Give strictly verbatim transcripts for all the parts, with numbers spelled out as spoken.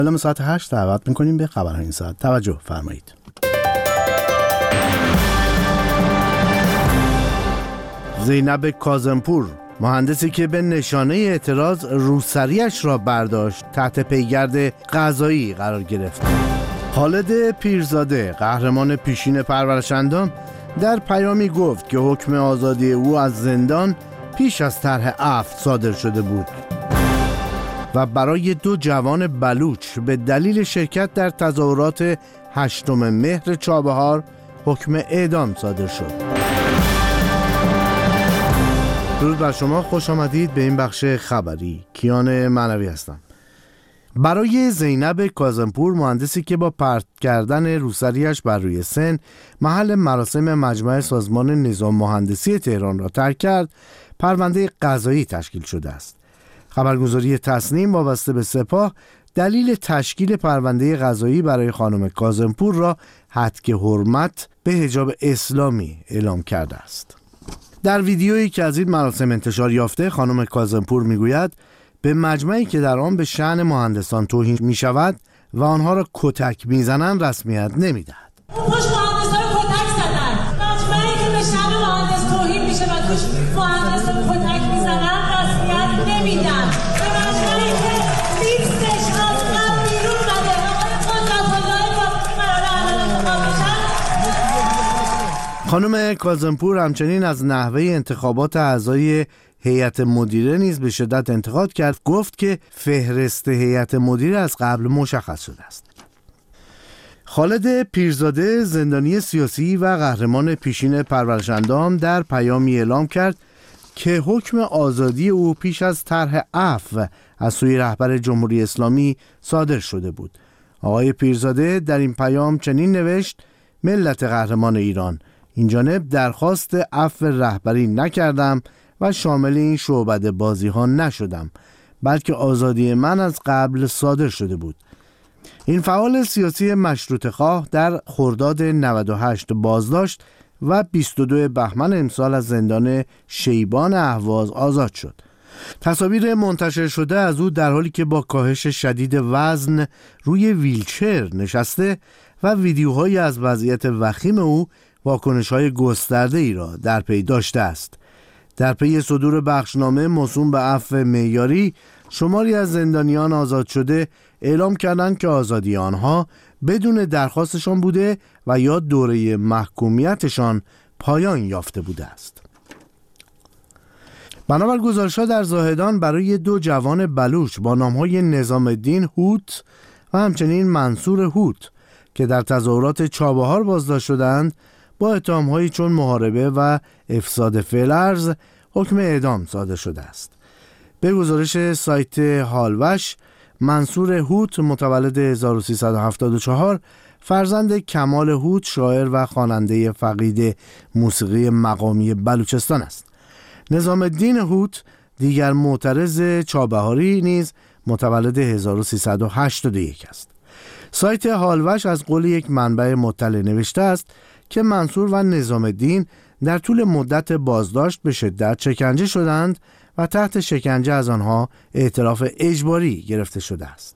الان ساعت هشت دعوت میکنیم به خبرهای این ساعت. توجه فرمایید. زینب کاظمپور، مهندسی که به نشانه اعتراض روسریش را برداشت، تحت پیگرد قضایی قرار گرفت. خالد پیرزاده، قهرمان پیشین پرورشندان، در پیامی گفت که حکم آزادی او از زندان پیش از طرح عفو صادر شده بود. و برای دو جوان بلوچ به دلیل شرکت در تظاهرات هشتم مهر چابهار حکم اعدام صادر شد. درود بر شما، خوش آمدید به این بخش خبری. کیان معنوی هستم. برای زینب کاظمپور، مهندسی که با پرت کردن روسریش بر روی سن محل مراسم مجمع سازمان نظام مهندسی تهران را ترک کرد، پرونده قضایی تشکیل شده است. خبرگزاری تصنیم وابسته به سپاه دلیل تشکیل پرونده قضایی برای خانم کاظمپور را هتک حرمت به حجاب اسلامی اعلام کرده است. در ویدیویی که از این مراسم انتشار یافته، خانم کاظمپور میگوید به مجمعی که در آن به شأن مهندسان توهین می شود و آنها را کتک میزنند رسمیت نمیدهد. اون پشت مهندسان رو کتک زدن. مجمعی که به شأن مهندس توهین می شود توش مهندسان رو کتک میزنن رسمیت نمیدن. به مجمعی که لیستش از قبل بیرون بده آقای قدرت الله با قرار اعلام انتخاب بشن. خانم کاظمپور همچنین از نحوه انتخابات اعضای هیئت مدیره نیز به شدت انتقاد کرد. گفت که فهرست هیئت مدیره از قبل مشخص شده است. خالد پیرزاده، زندانی سیاسی و قهرمان پیشین پرورشندان، در پیامی اعلام کرد که حکم آزادی او پیش از طرح عفو از سوی رهبر جمهوری اسلامی صادر شده بود. آقای پیرزاده در این پیام چنین نوشت: ملت قهرمان ایران، این جانب درخواست عفو رهبری نکردم و شامل این شعبده بازی ها نشدم، بلکه آزادی من از قبل صادر شده بود. این فعال سیاسی مشروطه خواه در خرداد نود و هشت بازداشت و بیست و دو بهمن امسال از زندان شیبان اهواز آزاد شد. تصاویر منتشر شده از او در حالی که با کاهش شدید وزن روی ویلچر نشسته و ویدیوهایی از وضعیت وخیم او واکنش‌های گسترده‌ای را در پی داشته است. در پی صدور بخشنامه موسوم به عفو معیاری، شماری از زندانیان آزاد شده اعلام کردند که آزادی آنها بدون درخواستشان بوده و یا دوره محکومیتشان پایان یافته بوده است. بنابر گزارش‌ها در زاهدان برای دو جوان بلوچ با نام‌های نظام الدین هوت و همچنین منصور هوت که در تظاهرات چابهار بازداشت شدند، با اتهام‌هایی چون محاربه و افساد فعل ارض حکم اعدام صادر شده است. به گزارش سایت هالوش، منصور هوت متولد هزار و سیصد و هفتاد و چهار، فرزند کمال هوت، شاعر و خواننده فقید موسیقی مقامی بلوچستان است. نظام الدین هوت، دیگر معترض چابهاری، نیز متولد هزار و سیصد و هشتاد و یک است. سایت هالوش از قول یک منبع مطلع نوشته است که منصور و نظام الدین در طول مدت بازداشت به شدت شکنجه شدند و تحت شکنجه از آنها اعتراف اجباری گرفته شده است.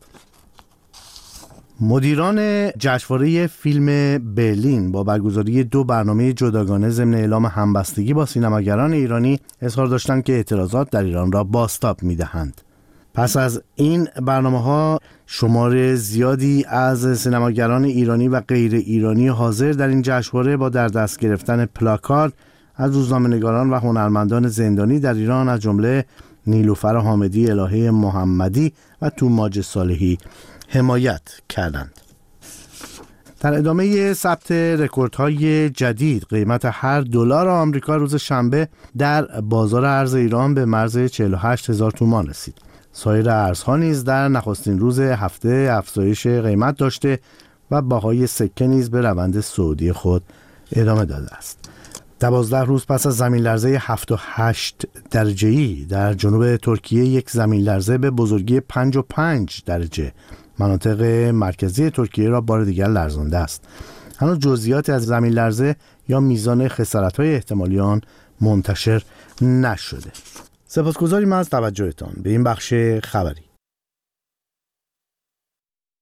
مدیران جشنواره فیلم برلین با برگزاری دو برنامه جداگانه ضمن اعلام همبستگی با سینماگران ایرانی اظهار داشتند که اعتراضات در ایران را بازتاب می‌دهند. پس از این برنامه‌ها شمار زیادی از سینماگران ایرانی و غیر ایرانی حاضر در این جشنواره با در دست گرفتن پلاکارد از روزنامه‌نگاران و هنرمندان زندانی در ایران از جمله نیلوفر حامدی، الهه محمدی و توماج صالحی حمایت کردند. در ادامه ثبت رکوردهای جدید، قیمت هر دلار آمریکا روز شنبه در بازار ارز ایران به مرز چهل و هشت هزار تومان رسید. سایر ارزها نیز در نخستین روز هفته افزایش قیمت داشته و بهای سکه نیز به روند صعودی خود ادامه داده است. دوازده روز پس از زمین لرزه هفت و هشت درجه‌ای در جنوب ترکیه، یک زمین لرزه به بزرگی پنج و پنج درجه مناطق مرکزی ترکیه را بار دیگر لرزانده است. هنوز جزئیات از زمین لرزه یا میزان خسارت‌های احتمالی آن منتشر نشده. سپاسگزاریم از توجهتان به این بخش خبری.